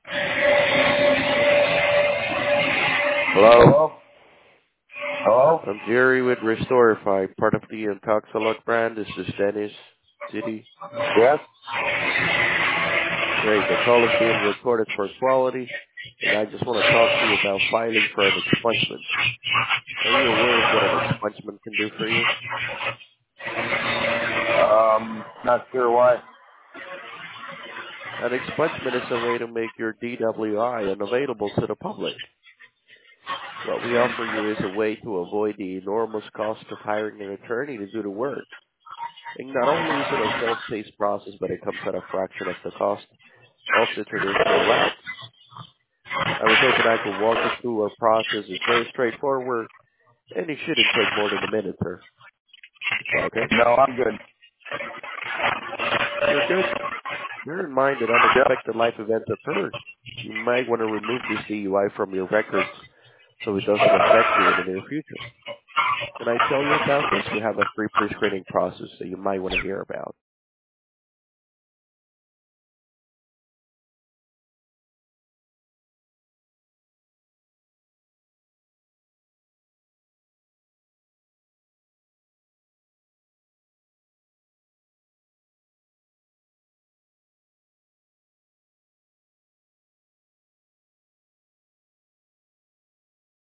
Hello? Hello? Hello? I'm Jerry with Restorify, part of the Intoxalot brand. This is Dennis City. Yes? Great. The call is being recorded for quality, and I just want to talk to you about filing for an expungement. Are you aware of what an expungement can do for you? Not sure why. An expungement is a way to make your DWI unavailable to the public. What we offer you is a way to avoid the enormous cost of hiring an attorney to do the work. And not only is it a self-paced process, but it comes at a fraction of the cost of the traditional route. I was hoping I could walk you through our process. It's very straightforward, and it shouldn't take more than a minute, sir. Is that okay? No, I'm good. You're good. Bear in mind that Yep. unexpected life events occur. You might want to remove this DUI from your records so it doesn't affect you in the near future. Can I tell you about this? We have a free pre-screening process that you might want to hear about.